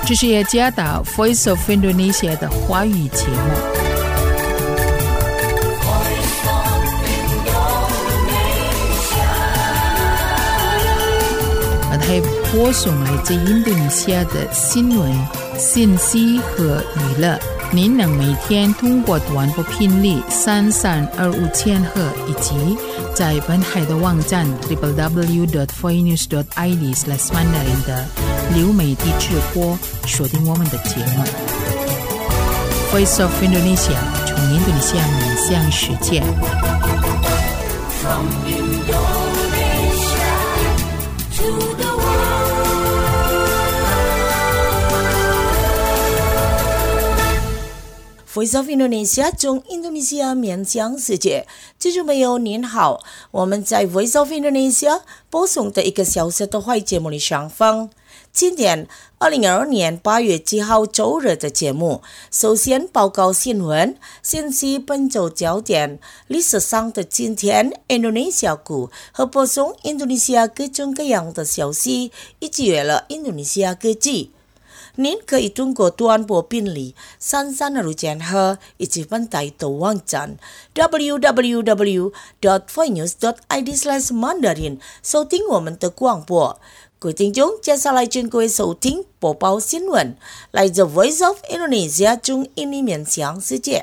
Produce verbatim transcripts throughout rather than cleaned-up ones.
这是耶加达 Voice of Indonesia 的华语节目。还播送来自印度尼西亚的新闻、信息和娱乐。您能每天通过短波频率三三二五千赫以及在本海的网站 double-u double-u double-u dot voice news dot i d slash mandarin 的流媒体直播锁定我们的节目。Voice of Indonesia 从印度尼西亚面向世界。From Indonesia to the Voice of Indonesia 从印度尼西亚面向世界，听众朋友您好，我们在 Voice of Indonesia 播送的一个小时的华语节目里上方。今天二零二二年八月七号周日的节目，首先报告新闻，先是本周焦点，历史上的今天 Indonesia 股和播送印度尼西亚各种各样的消息，以及娱乐印度尼西亚科技。您可以通过短波频率三三二五千赫以及本台的网站 double-u double-u double-u dot voice news dot i d slash mandarin 收听我们的广播。各位听众，接下来请各位收听播报新闻，来自 Voice of Indonesia 从印尼面向世界。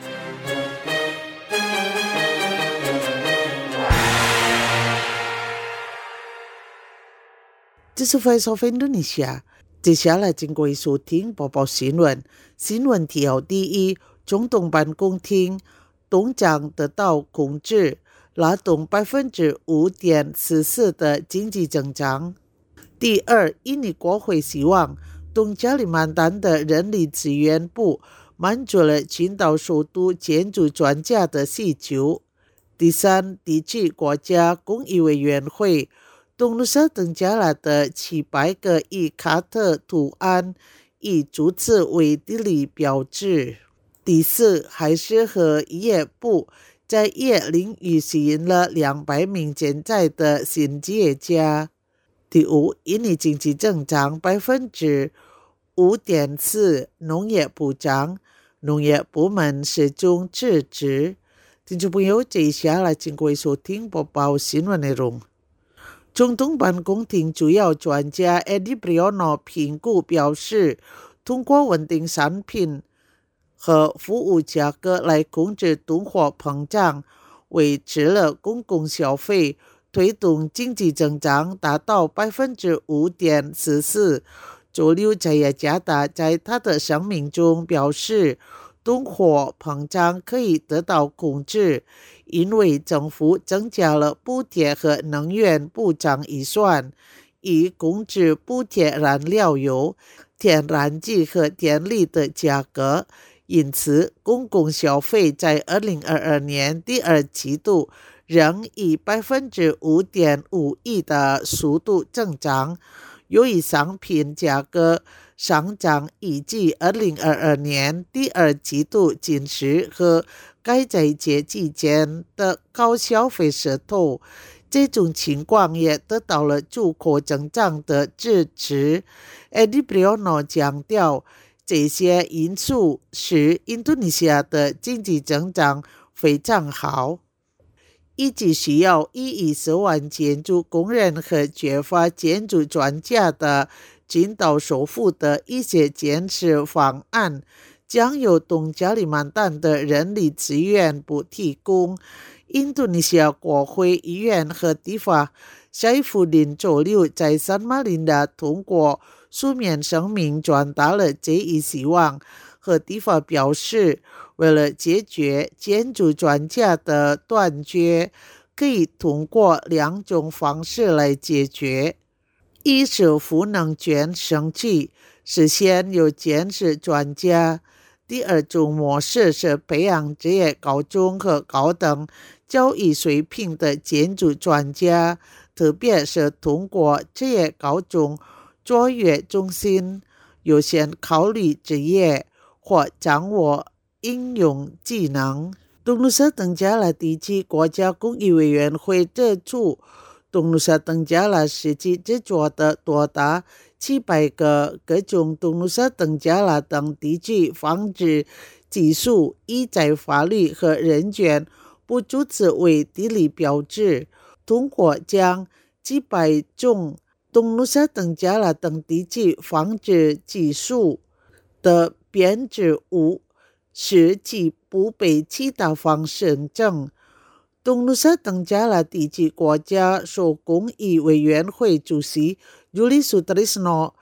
这是 Voice of Indonesia。接下来请各位收听播报新闻。新闻提要第一，总统办公厅东江得到控制，拉动 百分之五点四四 的经济增长。第二，印尼国会希望东加里曼丹的人力资源部满足了群岛首都建筑专家的需求。第三，地区国家公益委员会东努沙登加拉的七百个以卡特图案以竹子为地理标志。第四，海事和业部在业领域吸引了两百名潜在的新企业家。第五，印尼经济增长 百分之五点四， 农业部长，农业部门始终支持。听众朋友，接下来请各位收听播报新闻内容。总统办公厅主要专家 Edi Priyono 评估表示，通过稳定产品和服务价格来控制通货膨胀，维持了公共消费，推动经济增长达到 百分之五点四四。周六在雅加达在他的声明中表示，通货膨胀可以得到控制，因为政府增加了补贴和能源补偿预算，以控制补贴燃料油、天然气和电力的价格。因此，公共消费在二零二二年第二季度仍以 百分之五点五一 的速度增长。由于商品价格上涨以及二零二二年第二季度紧实和该在节期间的高消费势头，这种情况也得到了出口增长的支持。Edi Priyono 强调，这些因素使印度尼西亚的经济增长非常好。以及需要一亿四万建筑工人和缺乏建筑专家的群岛首府的一些建设方案，将由东加里曼丹的人力资源部提供。印度尼西亚国会议员和地法沙伊夫林周六在圣马林达通过书面声明传达了这一希望。和地法表示，为了解决建筑专家的短缺，可以通过两种方式来解决：一是赋能券升级，实现有建设专家；第二种模式是培养职业高中和高等教育水平的建筑专家，特别是通过职业高中卓越中心优先考虑职业或掌握应用技能。东努沙登加拉地区国家公益委员会指出，东努沙登加拉实际制作的多达七百个各种东努沙登加拉等地区防止技术依在法律和人权不注册为地理标志，通过将几百种东努沙登加拉等地区防止技术的编织物使其不被其他方申证。东努沙登加拉地区国家手工艺委员会主席 Julie Sutrisno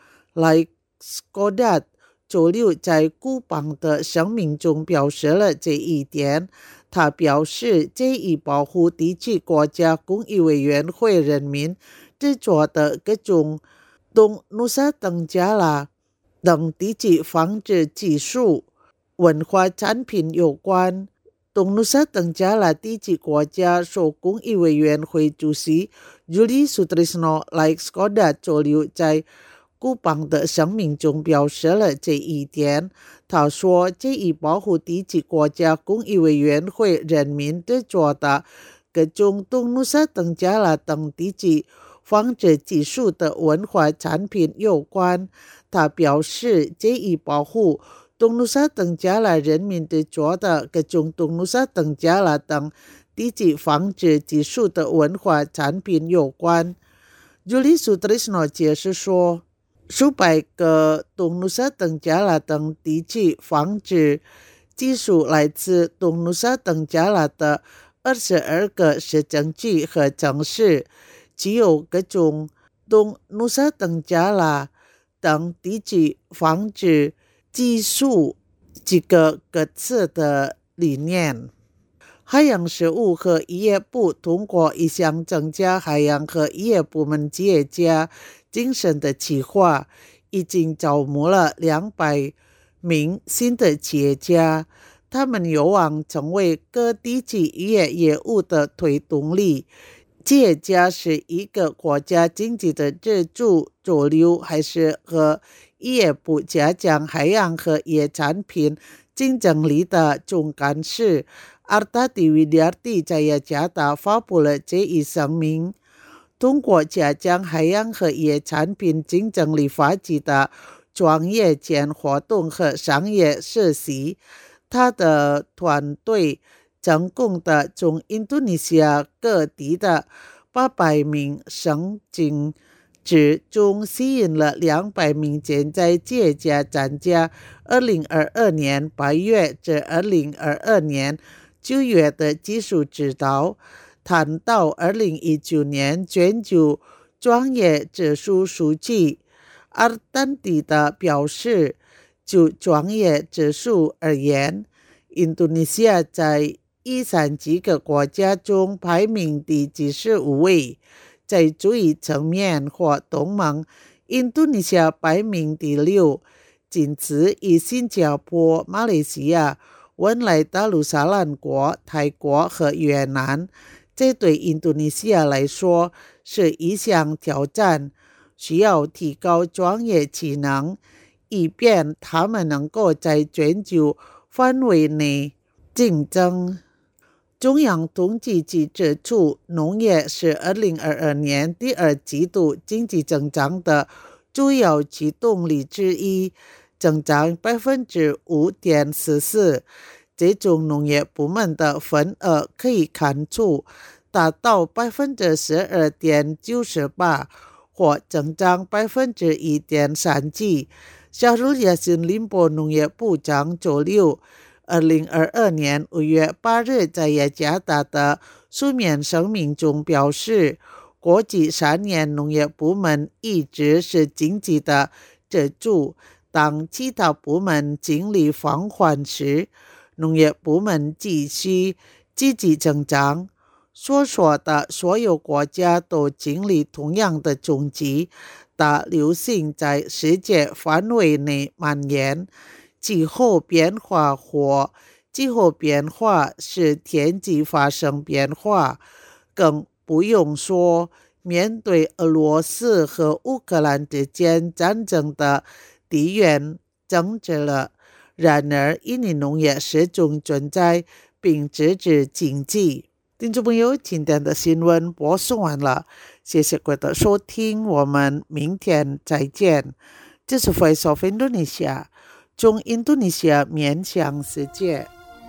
Laiskodat 周六在孤邦的声明中表示了这一点。他表示，这一保护地区国家工艺委员会人民制作的各种东努沙登加拉等地区防治技术文化产品有关。东努沙登加拉地区国家手工艺委员会主席 Julie Sutrisno Laiskodat 周六在孤邦的声明中表示了这一点。他说，这一保护地区国家工艺委员会人民制作的各种东努沙登加拉等地区防治技术的文化产品有关。他表示，这一保护东努沙登加拉人民制作的各种东努沙登加拉等地区防治技术的文化产品有关。Julie Sutrisno 解释说，数百个东努沙登加拉等地区防治技术来自东努沙登加拉的二十二个市政区和城市，具有各种东努沙登加拉等地区防治技术几个各自的理念。海洋食物和渔业部通过一项增加海洋和渔业部门企业家精神的计划，已经招募了两百名新的企业家，他们有望成为各地区渔业业务的推动力。企业家是一个国家经济的支柱，主流还是和渔业部加强海洋和渔业产品竞争力的总干事Artadi Widyarti Jayajatha发布了这一声明。通过加强海洋和渔业产品竞争力发起的专业间活动和商业实习，他的团队成功的从印度尼西亚各地的八百名申请者中吸引了两百名潜在企业家参加二零二二年八月至二零二二年九月的技术指导。谈到二零一九年全球专业指数数据，阿丹迪的表示，就专业指数而言，印度尼西亚在一三几个国家中排名第七十五位，在主义层面或东盟，印度尼西亚排名第六，仅次于新加坡、马来西亚、文莱大陆沙兰国、泰国和越南。这对印度尼西亚来说是一项挑战，需要提高专业技能，以便他们能够在全球范围内竞争。中央统计局指出，农业是二零二二年第二季度经济增长的主要驱动力之一，增长 百分之五点四四。这种农业部门的份额可以看出达到 百分之十二点九八 或增长 百分之一点三七。Syahrul Yassin Limpo 农业部长周六二零二二年五月八日在雅加达的书面声明中表示，过去三年农业部门一直是经济的支柱，当其他部门经历放缓时，农业部门继续积极增长。所说的所有国家都经历同样的冲击，大流行在世界范围内蔓延。气候变化或气候变化使天气发生变化，更不用说面对俄罗斯和乌克兰之间战争的地缘政治了。然而，印尼农业始终存在并支持经济。 听众朋友，今天的新闻播送完了，谢谢各位的收听，我们明天再见。这是 Voice of Indonesia， 从印度尼西亚面向世界。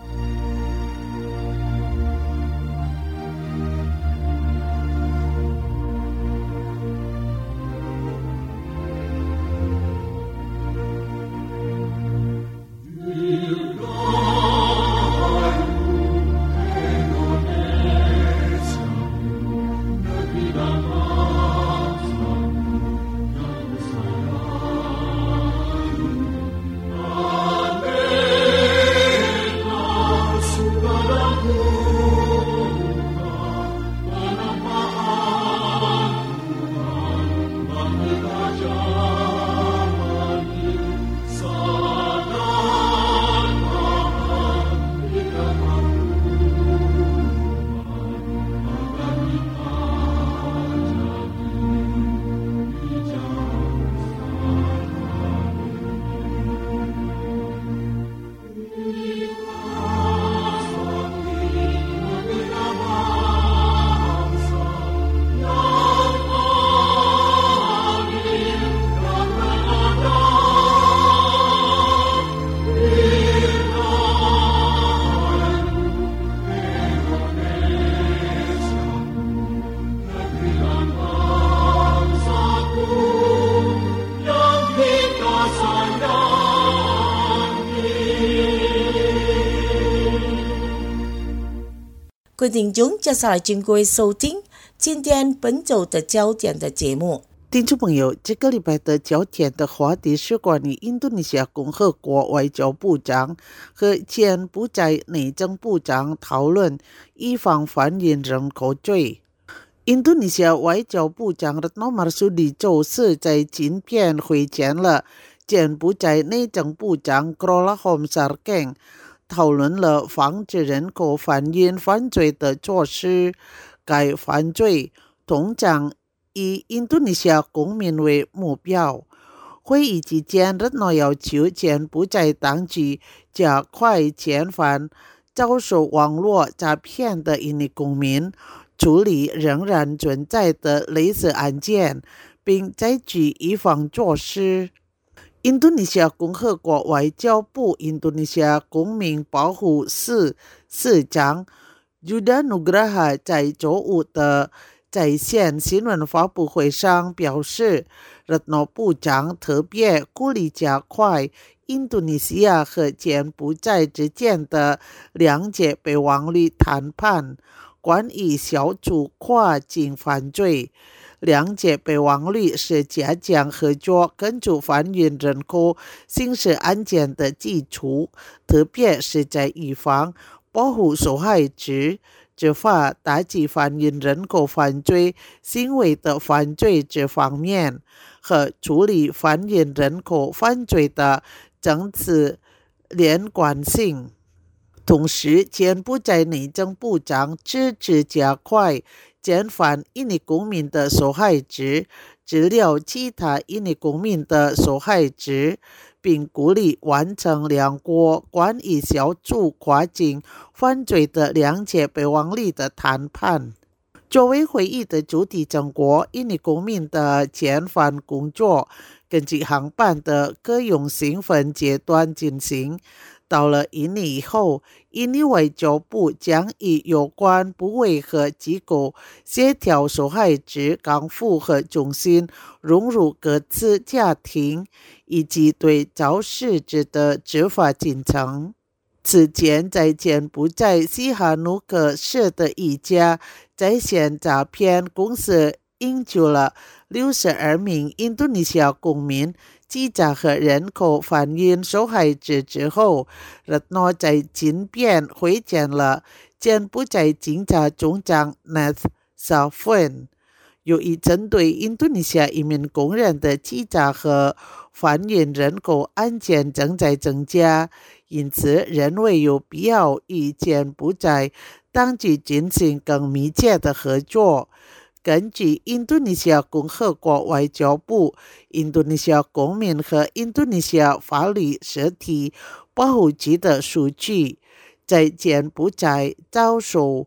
各位听众，接下来请各位收听今天本周的焦点的节目。 听众朋友，这个礼拜的焦点的话题是关于印度尼西亚共和国外交部长和柬埔寨内政部长讨论以防贩运人口罪。印度尼西亚外交部长 Retno Marsudi 周四在今天会见了柬埔寨内政部长 Krolahom Sarkeng，讨论了防止人口贩运犯罪的措施。该犯罪通常以印度尼西亚公民为目标。会议期间 Retno 要求柬埔寨当局加快遣返遭受网络诈骗的印尼公民，处理仍然存在的类似案件，并采取预防措施。印度尼西亚共和国外交部印度尼西亚公民保护司司长 Yudha Nugraha 在周五的在线新闻发布会上表示， Retno 部长特别鼓励加快印度尼西亚和柬埔寨之间的两界备忘录谈判，关于消除跨境犯罪。两界备忘录是加强合作根除贩运人口刑事案件的基础，特别是在预防、保护受害者、执法、打击贩运人口犯罪行为的犯罪这方面，和处理贩运人口犯罪的政治连贯性。同时，柬埔寨内政部长支持加快遣返印尼公民的受害者，治疗其他印尼公民的受害者，并鼓励完成两国关于消除跨境犯罪的两界备忘录的谈判。作为会议的主体成果，印尼公民的遣返工作根据航班的各种兴奋阶段进行。到了印尼以后，印尼外交部将与有关部委和机构协调受害者康复和重新融入各自家庭，以及对肇事者的执法进程。此前，在柬埔寨西哈努克市的一家在线诈骗公司营救了六十二名印度尼西亚公民、记者和人口贩运受害者之后， Retno 在今天会见了柬埔寨警察总长 Nath Safwan。 由于针对印度尼西亚一名工人的记者和贩运人口案件正在增加，因此认为有必要与柬埔寨当局进行更密切的合作。根据印度尼西亚共和国外交部、印度尼西亚公民和印度尼西亚法律实体保护局的数据，在柬埔寨遭受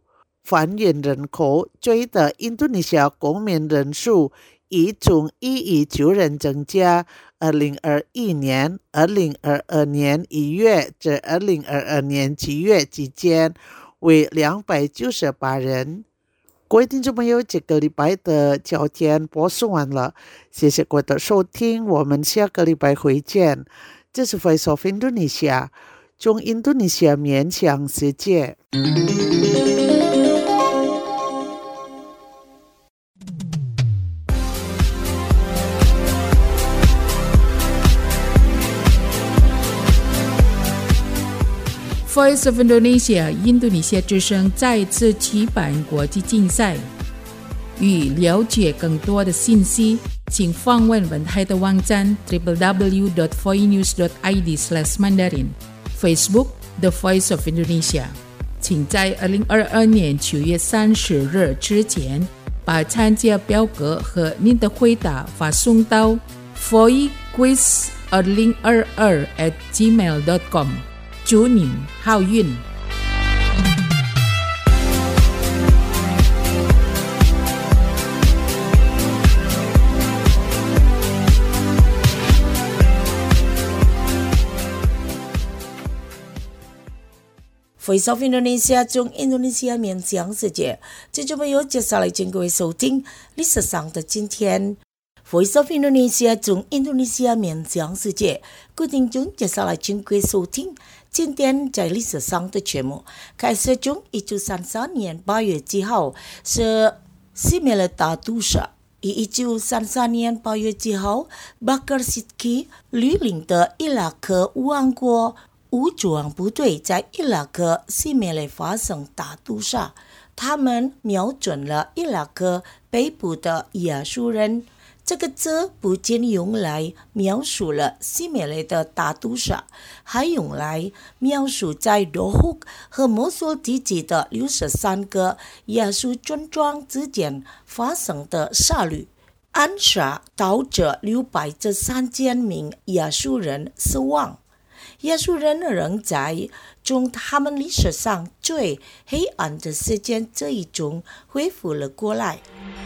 繁衍人口追的印度尼西亚公民人数已从一亿九人增加二零二一年二零二二年一月至二零二二年七月之间为两百九十八人。各位听众朋友，这个礼拜的焦点播送完了，谢谢各位的收听，我们下个礼拜会见。这是 Voice of Indonesia， 从印度尼西亚面向世界。 Voice of Indonesia 印度尼西亚之声再次举办国际竞赛。欲了解更多的信息，请访问本台的网站 double-u double-u double-u dot voinews dot i d slash mandarin Facebook The Voice of Indonesia。请在二零二二年九月三十日之前把参加表格和您的回答发送到 voicequiz 二零二二 at gmail dot com。祝您好运。 Voice of Indonesia 从印度尼西亚面向世界，这就没有接下来请各位收听历史上的今天。Voice of Indonesia 从印度尼西亚面向世界，各位听众接下来请各位收听今天在历史上的节目。开始从一九三三年八月七号是西美勒大屠杀。一九三三年八月七号，巴克尔西基率领的伊拉克王国武装部队在伊拉克西美勒发生大屠杀，他们瞄准了伊拉克北部的亚述人。这个字不仅用来描述了西美勒的大屠杀，还用来描述在罗湖和摩苏地区的六十三个亚述村庄之间发生的杀戮。暗杀导致六百至三千名亚述人死亡。亚述人仍在从他们历史上最黑暗的时间这一中恢复了过来。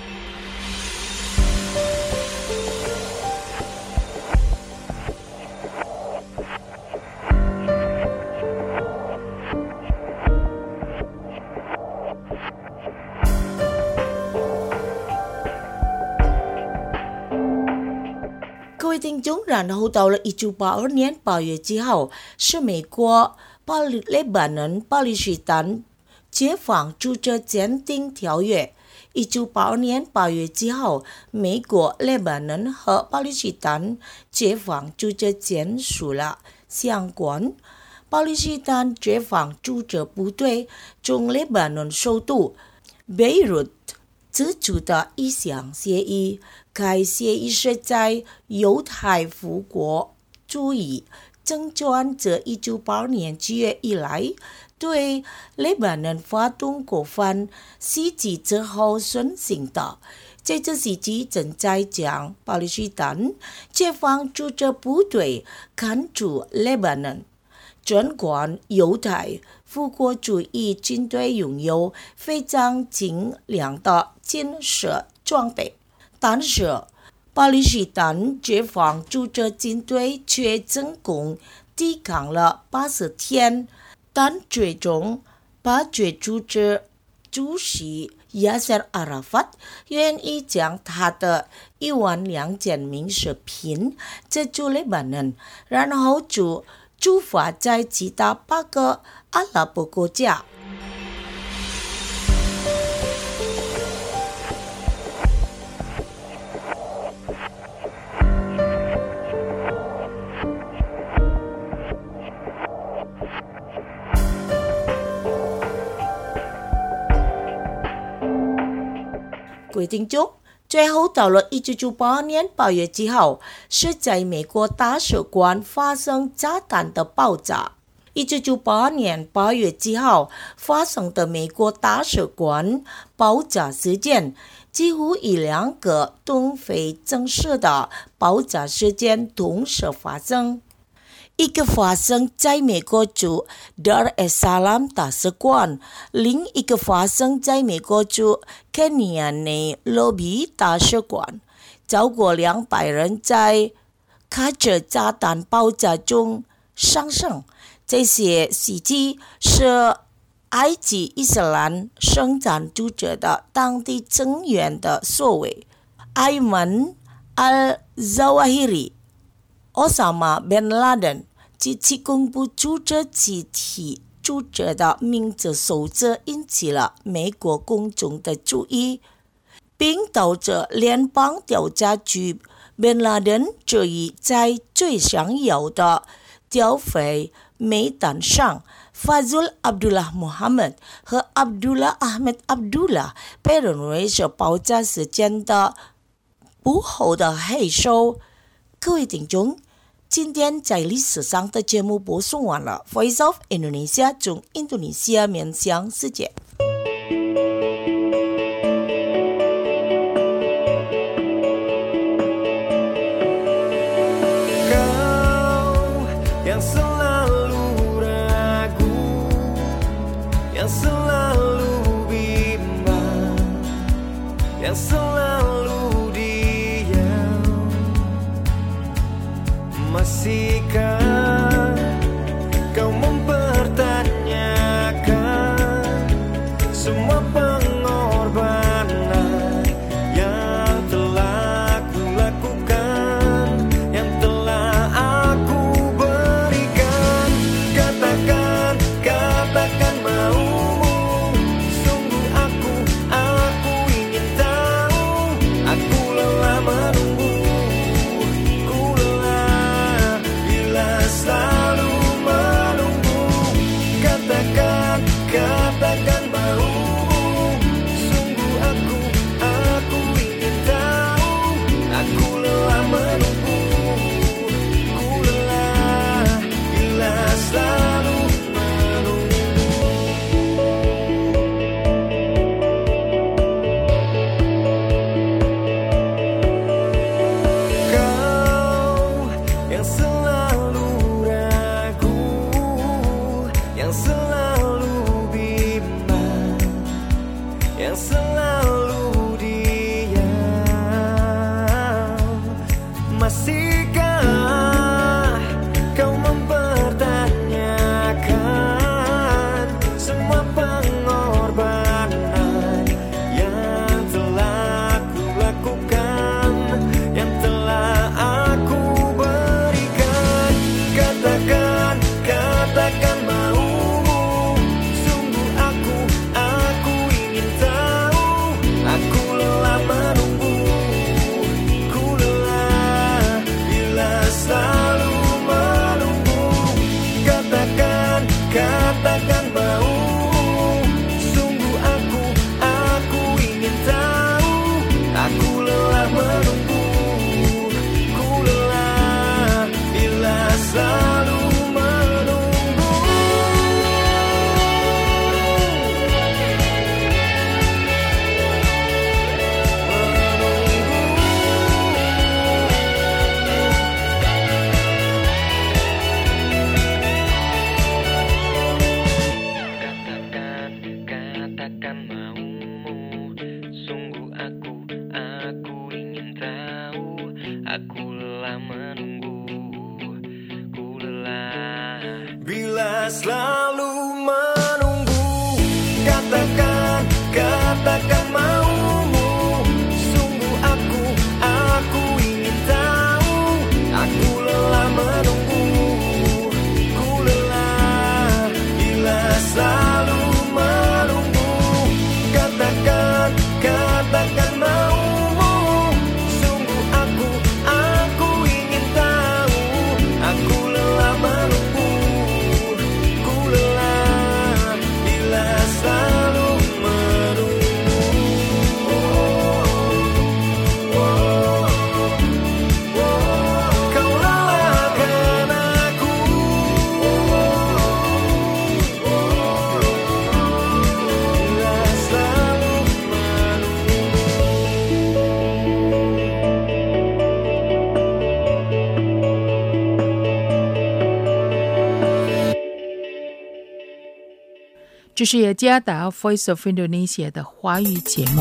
各位听众，然后到了一九八二年八月七号，是美国巴黎黎巴嫩巴勒斯坦解放组织签订条约。一九八二年八月七号，美国黎巴嫩和巴勒斯坦解放组织签署了相关巴勒斯坦解放组织部队从黎巴嫩首都贝鲁特支出的一项协议。该协议是在犹太复国主义政权自一九八二年七月以来对黎巴嫩发动国防袭击之后进行的。这次袭击正在将巴勒斯坦解放组织部队赶出黎巴嫩。尽管犹太复国主义军队拥有非常精良的军事装备，但是巴勒斯坦解放组织军队却成功抵抗了八十天，但最终巴决组织主席亚塞尔·阿拉法愿意将他的一万两千名士兵撤出黎巴嫩，然后就驻法在其他八个阿拉伯国家。各位听众，最后到了一九九八年八月七号，是在美国大使馆发生炸弹的爆炸。一九九八年八月七号发生的美国大使馆爆炸事件，几乎一两个东非正式的爆炸事件同时发生。 一个发生在美国驻达尔es Salaam大使馆，另一个发生在美国驻肯尼亚内罗毕大使馆，超过两百人在卡车炸弹爆炸中丧生。这些袭击是埃及伊斯兰圣战组织的当地成员的所为。艾曼 al-Zawahiri、奥萨马 bin Laden 及其恐怖组织集体组织的名字首次引起了美国公众的注意，并导致联邦调查局 bin Laden 这一在最想要的剿匪名单上，Fazul Abdullah Muhammad 和 Abdullah Ahmed Abdullah 被认为是爆炸事件的幕后的黑手。各位听众，今天在历史上的节目播送完了。Voice of Indonesia 从印度尼西亚面向世界。 Selalu bimbang, yang selalu diam, masihkah kau mempertanyakan semua pengorbanan yang telah ku lakukan, yang telah aku berikan? Katakan, katakan mau. Katakan mau, 是雅加达 Voice of Indonesia 的华语节目。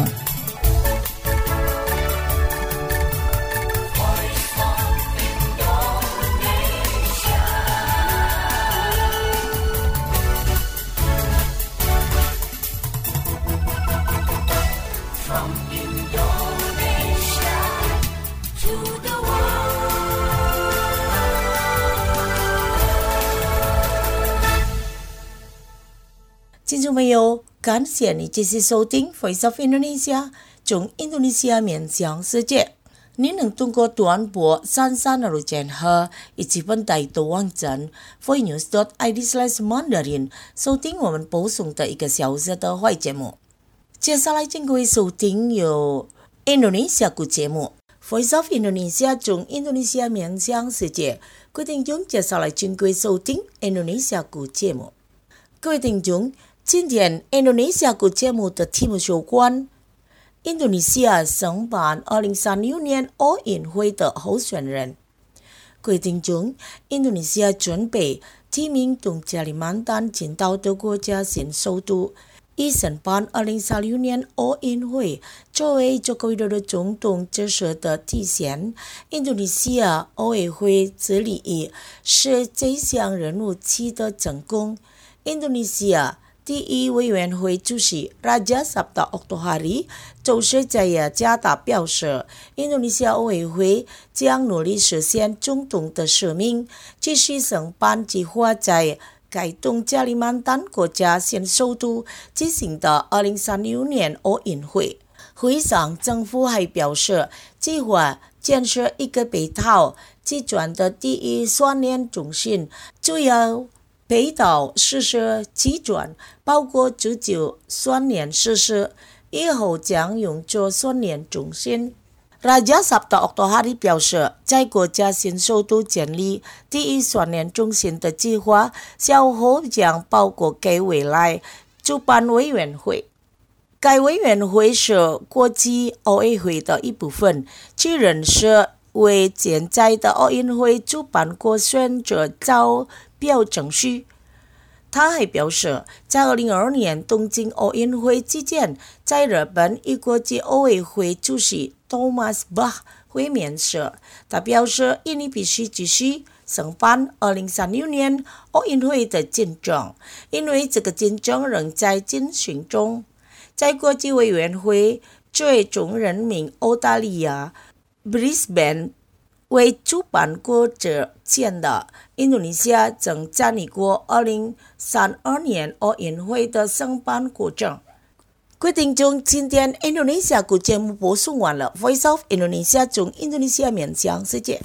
听众朋友，感谢你继续收听 Voice of Indonesia 从印度尼西亚面向世界。你能通过短波三三二六千赫以及本地的网站 voicenews dot i d slash mandarin 收听我们播送的一个小时的坏节目。接下来请各位收听由印度尼西亚的节目 Voice of Indonesia 从印度尼西亚面向世界。各位听众，接下来请各位收听印度尼西亚的节目。各位听众，今天印度尼西亚的节目的题目有关印度尼西亚申办二零三六年奥运会的候选人。各位听众，印度尼西亚准备提名东加里曼丹建岛的国家新首都，以申办二零三六年奥运会。作为佐科维多多总统支持的体现，印度尼西亚奥运会致力使这项任务取得成功。印度尼西亚第一委员会主席 Raja Sabta Oktohari 就是在雅加达表示，印度尼西亚奥运会将努力实现总统的使命，继续申办计划在该东加里曼丹国家新首都进行的二零三六年奥运会。会上，政府还表示，计划建设一个北岛集团的第一训练中心，主要北岛设施集团包括足球训练设施，以后将用作训练中心。Raja Sabta Oktohari 表示，在国家新首都建立第一训练中心的计划稍后将包括该未来主办委员会。该委员会是国际奥运会的一部分，其人是为现在的奥运会主办国选择招标程序。他还表示，在二零二二年东京奥运会期间，在日本以国际奥运会主席 Thomas Bach 会面时，他表示印尼必须继续申办二零三六年奥运会的竞争，因为这个竞争仍在进行中。在国际委员会最终任命澳大利亚 Brisbane 为主办国之前的印度尼西亚曾参与过二零三二年奥运会的申办过程。各位听众，今天印度尼西亚的节目播送完了。Voice of Indonesia 从印度尼西亚面向世界。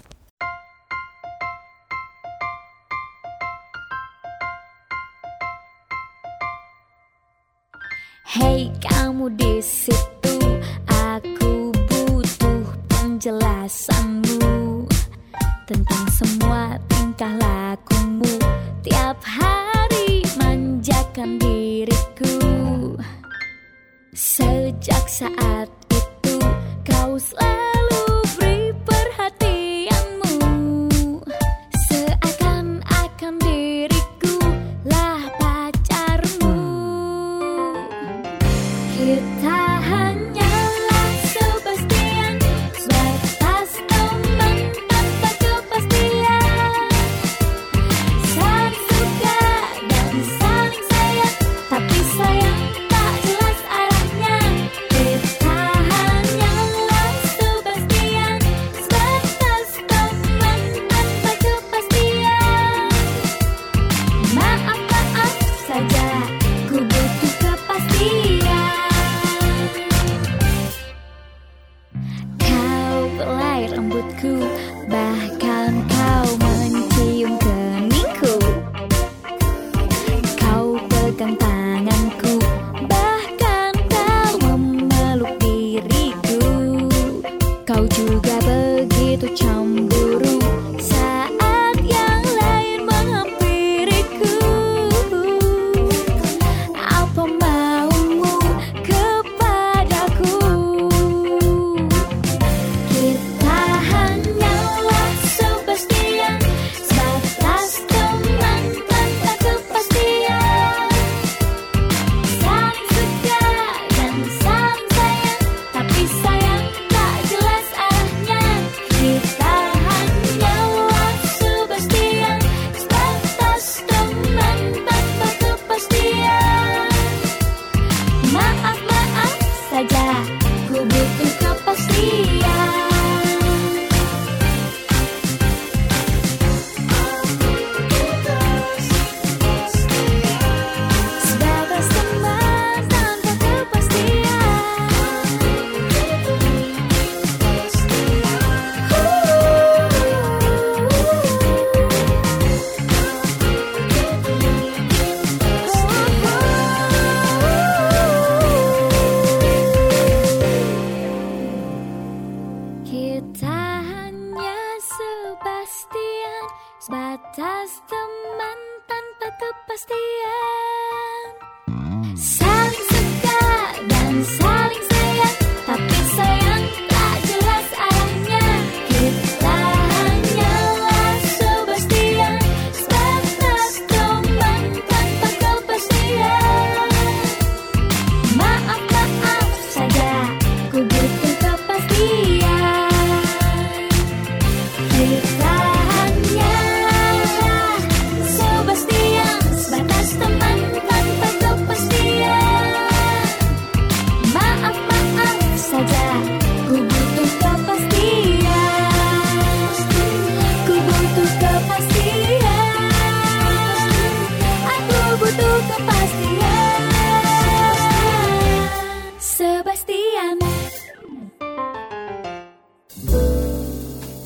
Hey kamu di situ, aku butuh penjelasanmu tentang semua tingkah lakumu tiap hari manjakan diriku. Sejak saat itu kau selalu beri perhatianmu, seakan-akan diriku lah pacarmu. Kita hanyalah sebastian, sebatas teman tanpa kepastian, saling suka dan saling sayang, tapi sayang tak jelas arahnya. Kita hanyalah sebastian, sebatas teman tanpa kepastian. Maaf-maaf saja, ku butuh kepastian.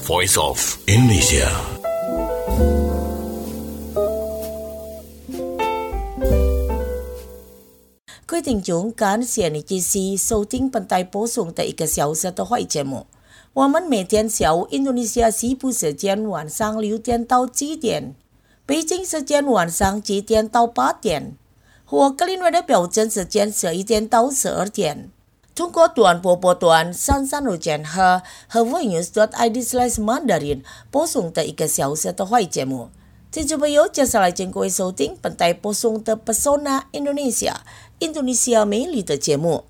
Voice of Indonesia。 各位听众，感谢你继续收听本台播送的一个小时的会节目。我们每天下午印度尼西亚西部时间晚上六点到七点，北京时间晚上七点到八点，和格林威的标准时间十一点到十二点。通过短波波段三三六减和和 voinews.id slash mandarin 播送的一个小时的会节目。听众朋友，接下来请各位收听本台播送的 Pesona Indonesia 印度尼西亚美丽的节目。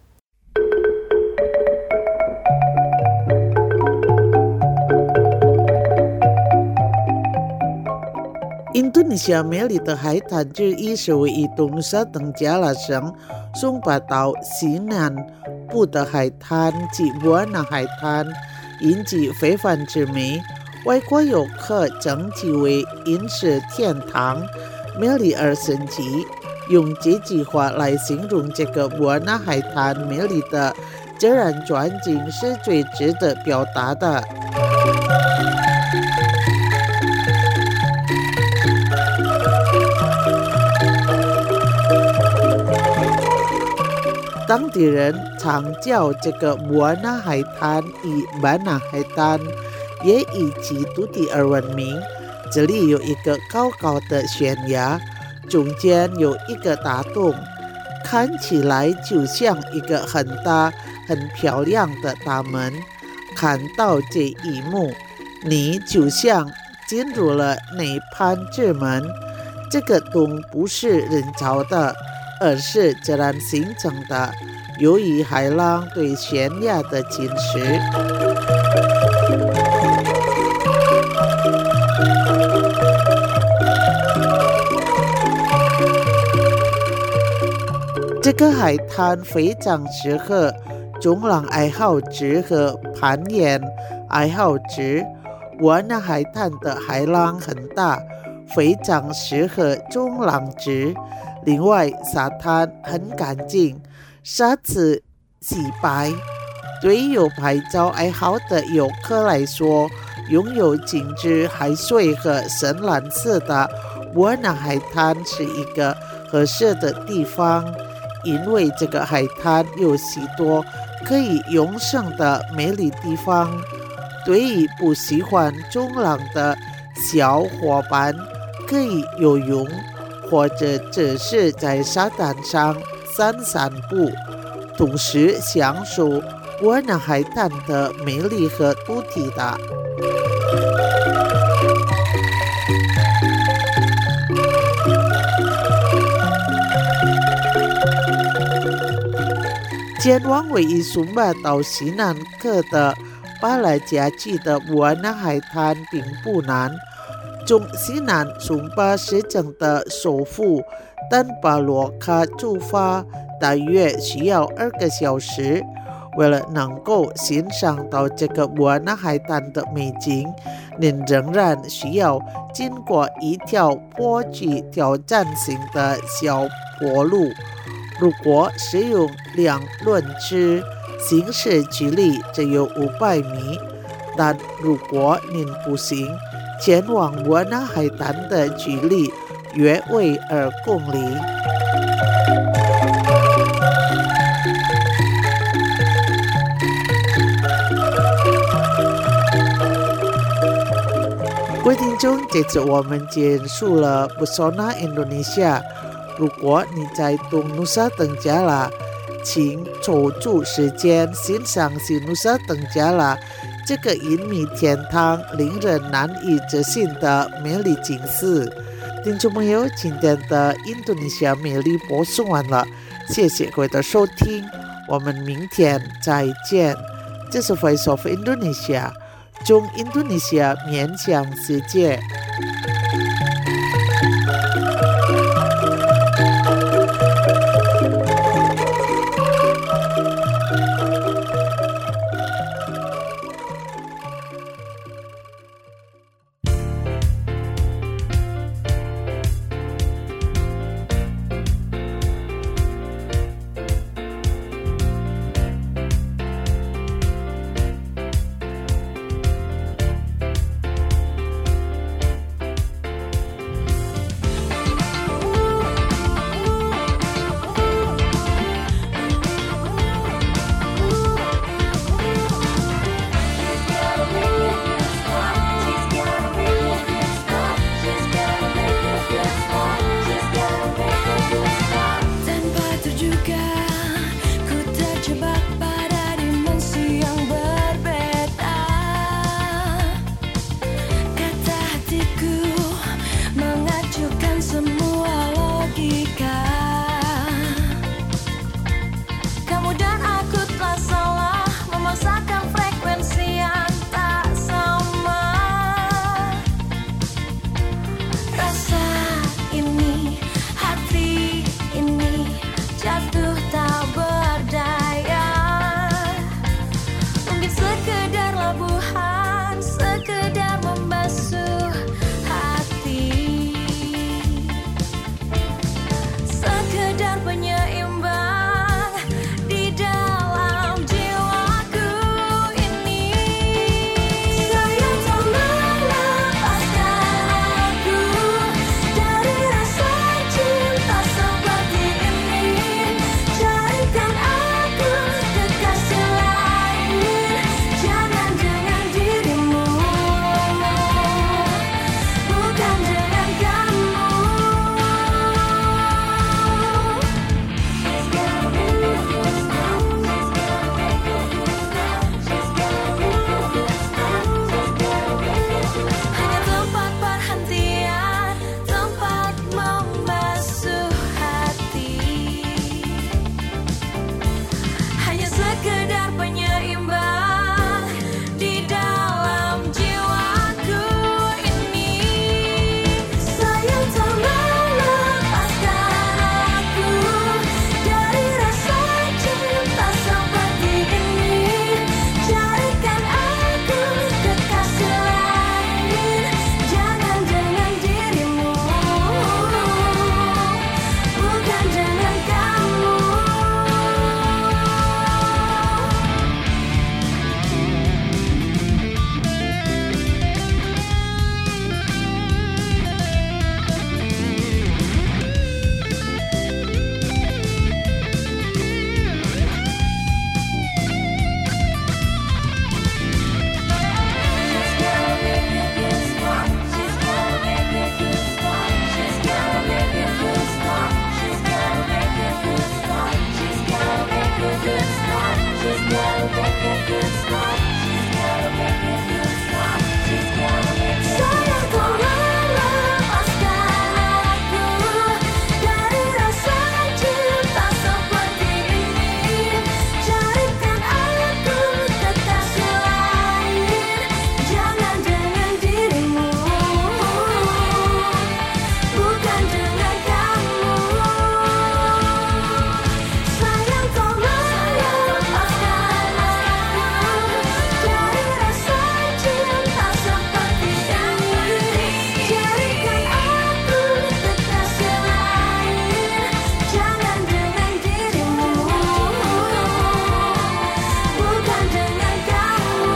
印度尼西亚美丽的海滩之一是位于东沙登加拉省松巴岛西南部的海滩及博纳海滩，引起非凡之美。外国游客称其为饮食天堂，美丽而神奇。用这句话来形容这个博纳海滩美丽的自然环境是最值得表达的。当地人常叫这个博纳海滩以班纳海滩，也以其土地而闻名。这里有一个高高的悬崖，中间有一个大洞，看起来就像一个很大很漂亮的大门。看到这一幕，你就像进入了涅槃之门。这个洞不是人造的，而是自然形成的，由于海浪对悬崖的侵蚀。这个海滩非常适合冲浪爱好者和攀岩爱好者。博纳海滩的海浪很大，非常适合冲浪者。另外，沙滩很干净，沙子洗白。对有拍照爱好的游客来说，拥有静止海水和深蓝色的博纳海滩是一个合适的地方，因为这个海滩有许多可以永生的美丽地方。对于不喜欢冲浪的小伙伴，可以游泳，或者只是在沙滩上散散步，同时享受博纳海滩的美丽和土地的。前往位于松巴岛西南侧的巴拉加基的博纳海滩并不难。从西南松巴市城的首府丹巴罗卡出发，大约需要二个小时。为了能够欣赏到这个博纳海滩的美景，您仍然需要经过一条颇具挑战性的小坡路。如果使用两轮车，行驶距离只有五百米，但如果您步行前往博纳海滩的距离约为二公里。各位听众，这次我们结束了 Pesona Indonesia。如果你在东努沙登加拉，请抽出时间欣赏西努沙登加拉这个隐秘天堂令人难以置信的美丽景色。听众朋友，今天的印度尼西亚美丽播送完了，谢谢各位的收听，我们明天再见。这是 Voice of Indonesia， 从印度尼西亚面向世界。 Sayang tolong lepaskan aku dari rasa cinta seperti ini. Carikan aku kekasih lain, jangan dengan dirimu, bukan dengan kamu. Sayang tolong lepaskan aku dari rasa cinta seperti ini. Carikan aku kekasih lain, jangan dengan dirimu, bukan dengan kamu.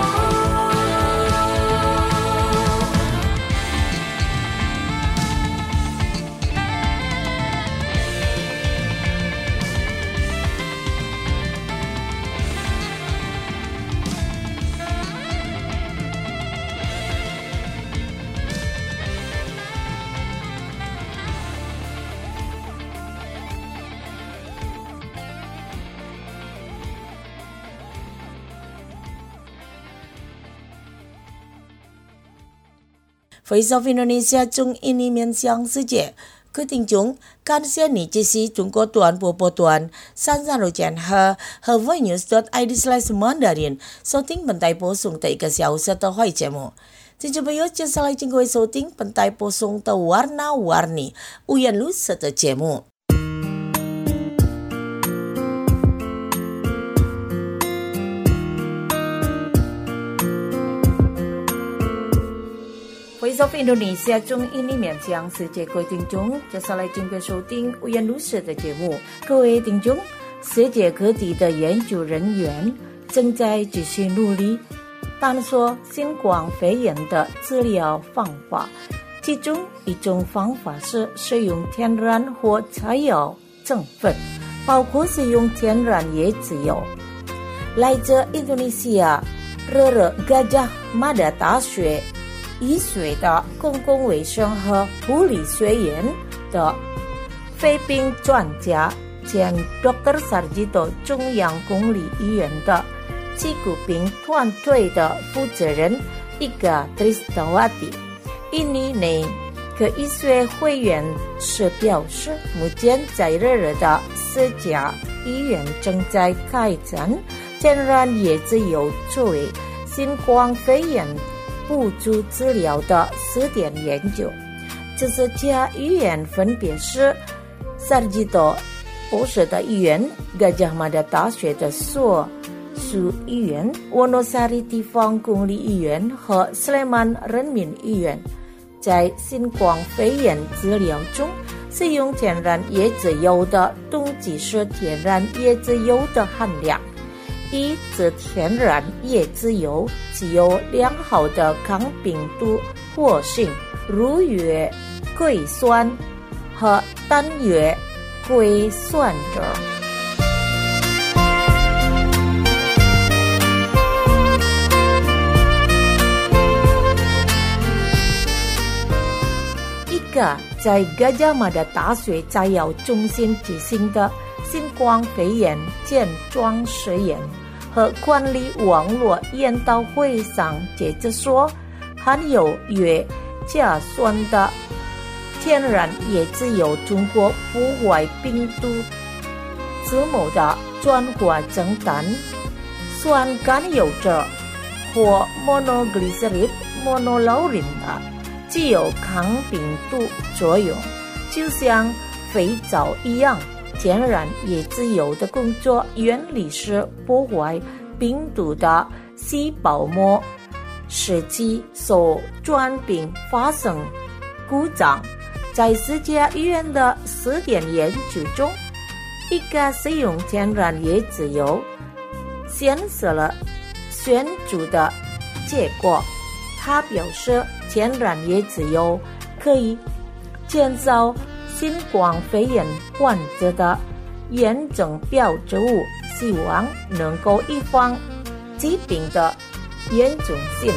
Voice of Indonesia 中印尼面向世界，各位听众，感谢你这是中国短波波段三三六千赫和 voinews.id slash mandarin 收听本台播送的一个小时的坏节目。听众朋友，接下来请各位收听本台播送的 Warna-Warni 五颜六色的节目。Voice of Indonesia 中印尼面向世界，各位听众，接下来请各位收听五颜六色的节目。各位听众，世界各地的研究人员正在继续努力探索新冠肺炎的治疗方法，其中一种方法是使用天然或菜药成分，包括使用天然椰子油。来自印度尼西亚热热 Gajah Mada 大学医学的公共卫生和护理学院的肺病专家兼 Dokter Sarjito 中央公立医院的器骨病团队的负责人 Ika Tristawati。印尼内科医学会员是表示，目前在热热的四家医院正在开展天然椰子油作为新冠肺炎辅助治疗的试点研究。这四家医院分别是 Sarjito 博士的医院、Gajah Mada 大学的所属医院、Wonosari 地方公立医院和 Sleman 人民医院。在新冠肺炎治疗中，使用天然椰子油的动机是天然椰子油的含量。一则天然椰子油具有良好的抗病毒活性，如月桂酸和单月桂酸酯。一个在 Gajah Mada 大学摘要中心举行的新冠肺炎健壮实验和管理网络研讨会上接着说，含有月甲酸的天然椰子油通过破坏病毒子母的转化成单酸甘油酯或 monoglycerid monolaurin 的具有抗病毒作用，就像肥皂一样。天然椰子油的工作原理是破坏病毒的细胞膜，使其所转并发生故障。在四家医院的试点研究中，一个使用天然椰子油显示了显著的结果。他表示，天然椰子油可以减少新冠肺炎患者的严重标志物，希望能够预防疾病的严重性。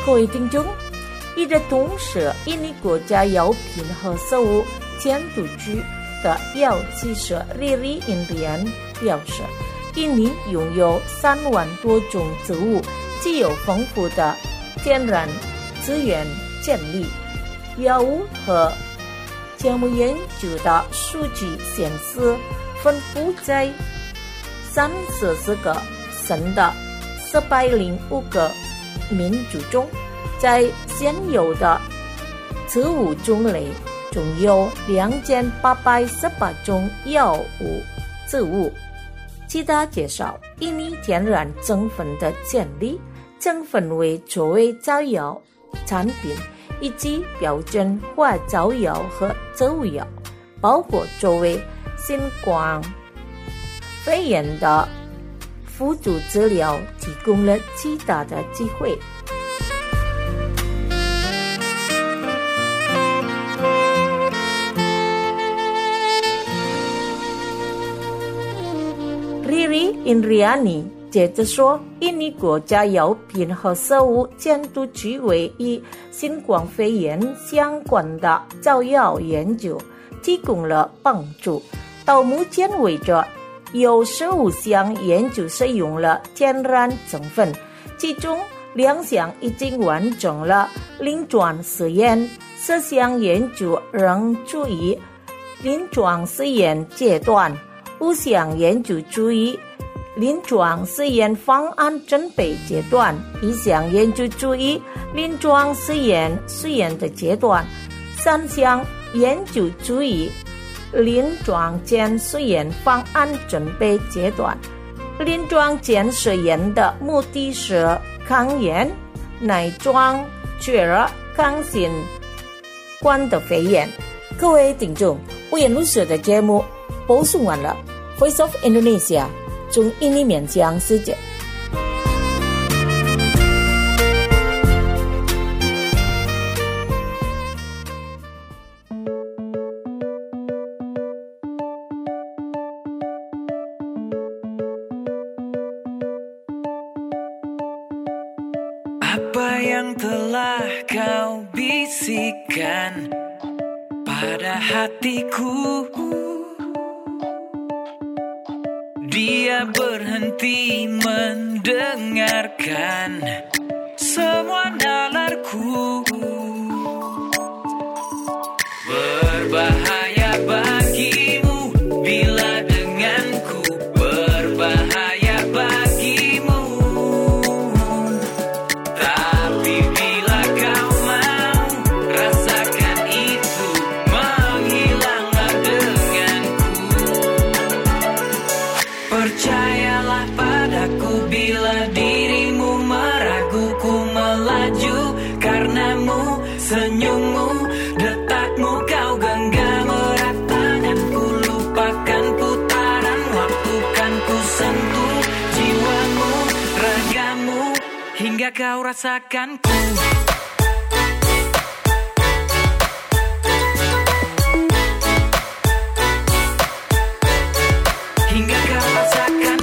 各位听众，一的同时，印尼国家药品和食物监督局的药剂师 Riri Indrian 表示，印尼拥有三万多种植物，具有丰富的天然资源潜力。药物和节目研究的数据显示，分布在三十四个省的四百零五个民族中，在现有的植物种类中有两千八百十八种药物植物。其他介绍，印尼天然成分的潜力成分为作为草药产品以及标准化草药和植物药，包括作为新冠肺炎的辅助治疗提供了极大的机会。Riri Indriani 接着说，印尼国家药品和食物监督局为与新冠肺炎相关的草药研究提供了帮助。到目前为止，有十五项研究使用了天然成分，其中两项已经完成了临床试验，四项研究仍处于临床试验阶段，五项研究处于临床试验方案准备阶段，一项研究处于临床试验试验的阶段，三项研究处于临床前试验方案准备阶段。临床前试验的目的是抗炎、耐状、确认抗新冠的肺炎。各位听众，五颜六色的节目播送完了。Voice of Indonesia 从印尼面向世界。 Apa yang telah kau bisikkan pada hatiku? Dia berhenti mendengarkan semua nalarku. Berbahaya bagimu bila denganku, berbahaya bagimu. Tapi bila kau mau rasakan itu, menghilanglah denganku. Percayalah padaku bila dirimu meraguku melaju karenamu, senyummu, detakmu kau genggam erat tanganku, lupakan putaran waktu kan ku sentuh jiwamu, ragamu hingga kau rasakanku. Hingga kau rasakan.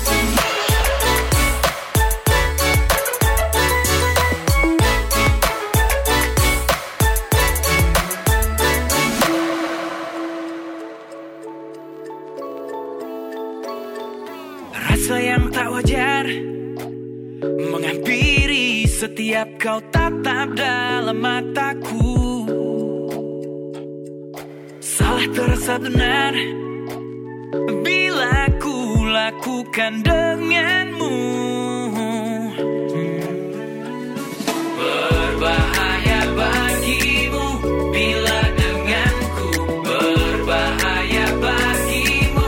Rasa yang tak wajar menghampiri setiap kau tatap dalam mataku. Salah terasa benar bila ku lakukan denganmu. Berbahaya bagimu bila denganku, berbahaya bagimu.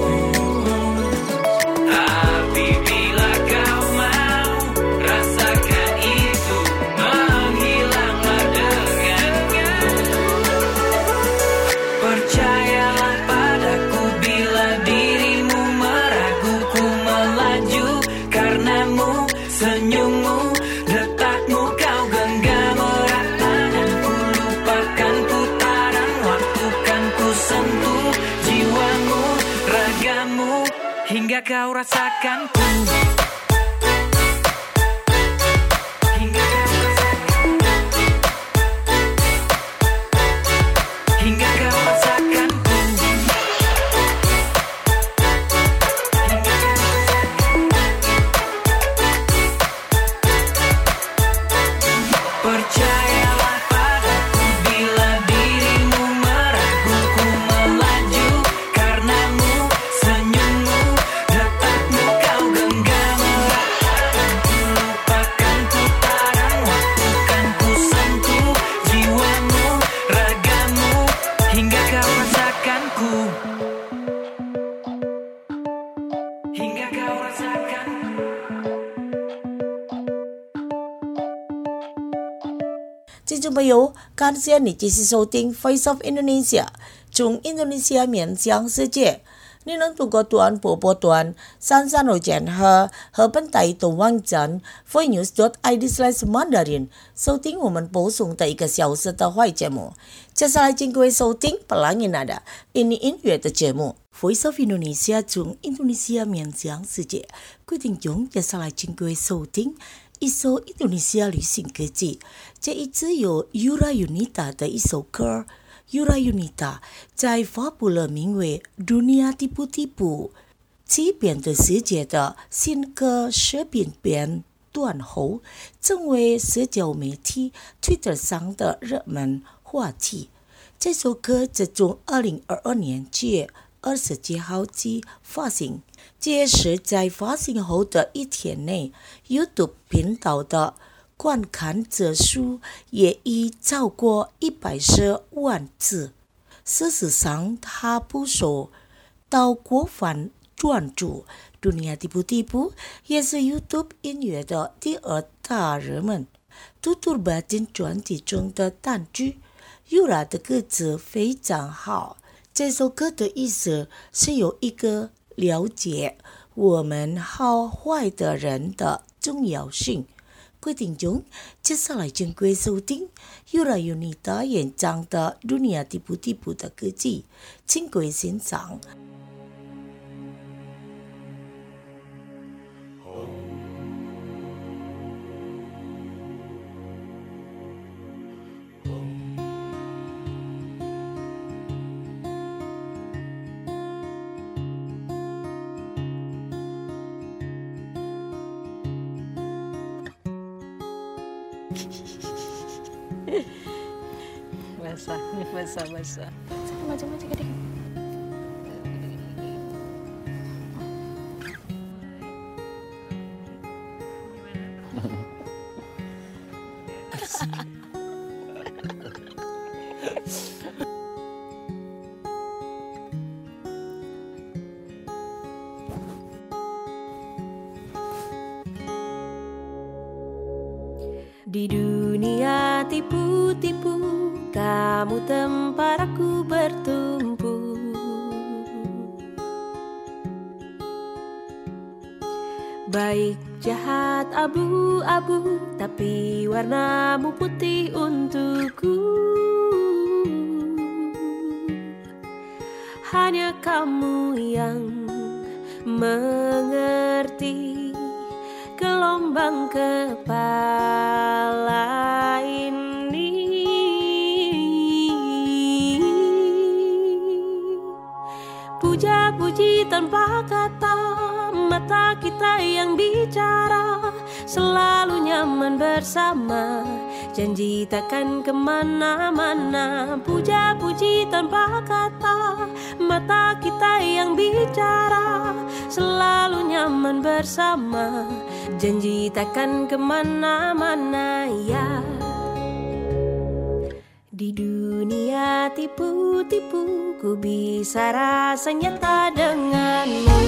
Tapi bila kau mau rasakan itu, menghilanglah denganku. Percayalah padaku bila dirimu meraguku melaju karenamu, senyummu, detakmu kau genggam erat tanganku, lupakan putaran waktu kan ku sentuh jiwamu, ragamu hingga kau rasakanku. Hingga kau rasakanku. 听众朋友，感谢你继续收听 Voice of Indonesia 从印度尼西亚面向世界。你能通过短波波段三三六减和和本台的网站 voicenews dot i d slash mandarin 收听我们播送的一个小时的坏节目。接下来请各位收听 Pelangi Nada ini 音乐的节目 Voice of Indonesia 从印度尼西亚面向世界。各位听众，接下来请各位收听一首印度尼西亚旅行歌曲，这一次有 Yura Yunita 的一首歌。Yura Yunita 在发布了名为《Dunia Tipu-Tipu》欺骗的世界的新歌视频片段后，成为社交媒体 Twitter 上的热门话题。这首歌是从二零二二年七月二十七号起发行，这也是在发行后的一天内 YouTube 频道的观看者数也已超过一百十万次。事实上，它不受到广泛关注。Dunia Tipu-Tipu 也是 YouTube 音乐的第二大热门。Tutur Batin 专辑中的单曲 Yura 的歌词非常好。这首歌的意思是有一个了解我们好坏的人的重要性。各位听众，接下来请各位收听 Yura Yunita 演唱的 Dunia Tipu-Tipu 的歌曲，请各位欣赏。 basah, ini basah basah. Macam-macam gede. Di dunia tipu-tipu, kamu tempat aku bertumpu. Baik jahat abu-abu, tapi warnamu putih untukku. Hanya kamu yang mengerti gelombang kepala ini. Puja-puji tanpa kata, mata kita yang bicara, selalu nyaman bersama, janji takkan kemana-mana. Puja-puji tanpa kata, mata kita yang bicara, selalu nyaman bersama, janji takkan kemana-mana ya. Di dunia tipu-tipu, ku bisa rasa nyata denganmu.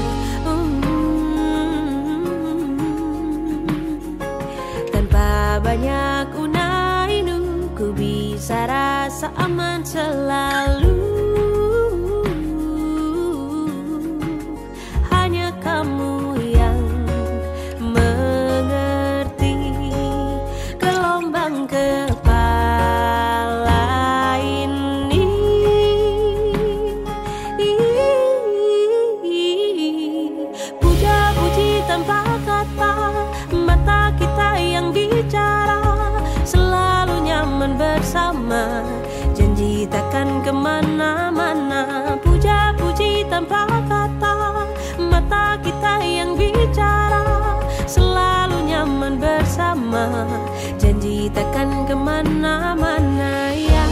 Hmm. Tanpa banyak unai-unu, ku bisa rasa aman selalu. Hanya kamu yang mengerti gelombang kepala ini. Puja-puji tanpa kata, mata kita yang bicara, selalu nyaman bersama, janji takkan kemana-mana. Puja-puji tanpa kata, mata kita yang bicara, selalu nyaman bersama, janji takkan kemana-mana ya.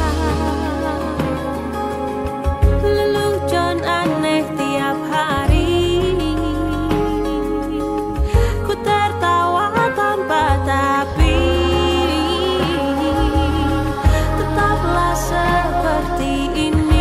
Lelucon aneh tiap hari, ku tertawa tanpa tapi, tetaplah seperti ini.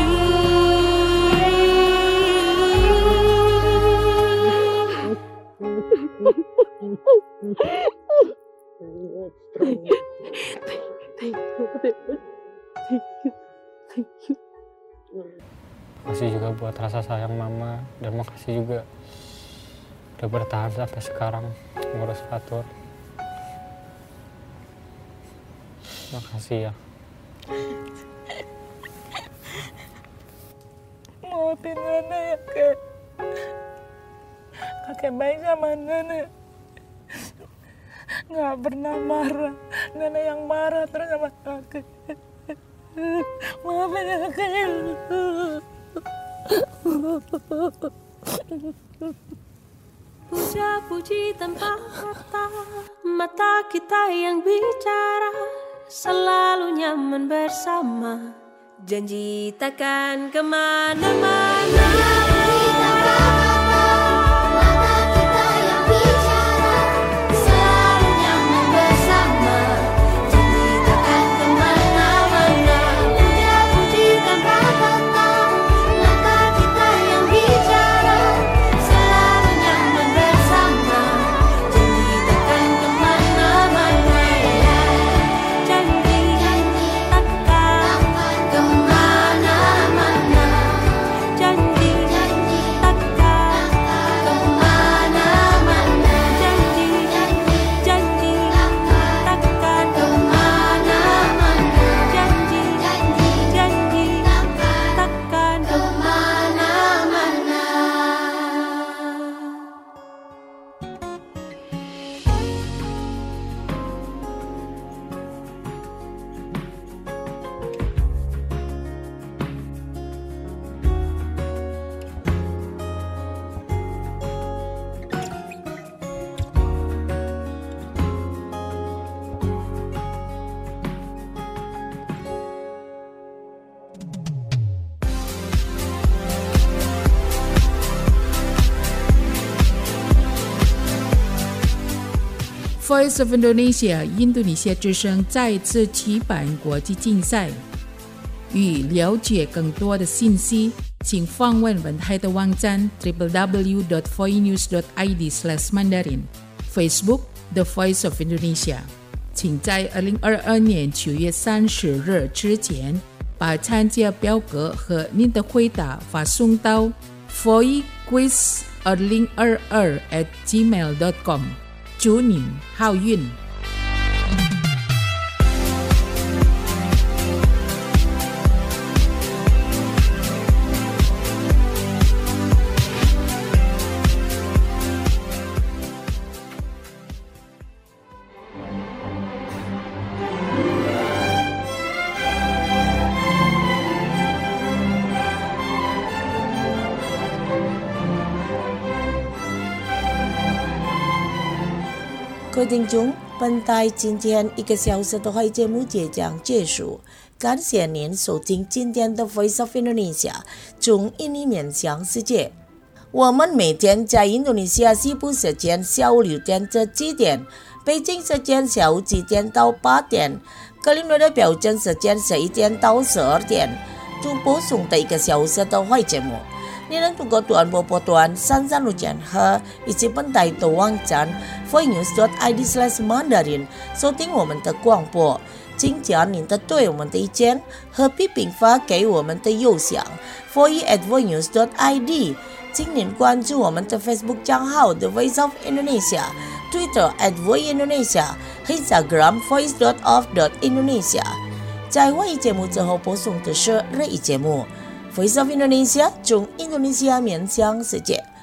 banget, strong. Thank you, thank you, thank you. Makasih juga buat rasa sayang mama, dan makasih juga udah bertahan sampai sekarang ngurus Fatur. Makasih ya. Maafin Nana ya kak. Kakek baik sama Nana. Nggak pernah marah. Nana yang marah terus sama kakek. Maafin ya kakek. Puja-puji tanpa kata, mata kita yang bicara, selalu nyaman bersama, janji takkan kemana-mana. Voice of Indonesia 印度尼西亚之声再次举办国际竞赛。欲了解更多的信息，请访问本台的网站 double-u double-u double-u dot voinews dot i d slash mandarin Facebook The Voice of Indonesia。请在二零二二年九月三十日之前，把参加表格和您的回答发送到 voicequiz 二零二二 at gmail dot com。祝您好运！ 各位听众，本台今天一个小时的会节目即将结束，感谢您收听今天的 Voice of Indonesia 从印尼面向世界。我们每天在印度尼西亚西部时间下午六点至七点，北京时间下午七点到八点，格林威的标准时间十一点到十二点，就播送的一个小时的会节目。你能通过短波波段三三六减和以及本台的网站 voinews dot i d slash mandarin 收听我们的广播，请将您的对我们的意见和批评发给我们的邮箱 voice at voinews dot i d。请您关注我们的 Facebook 账号 The Voice of Indonesia、Twitter at voice indonesia、Instagram voice dot of dot indonesia。在会议节目之后播送的是日语节目。Voice of Indonesia 从印度尼西亚面向世界。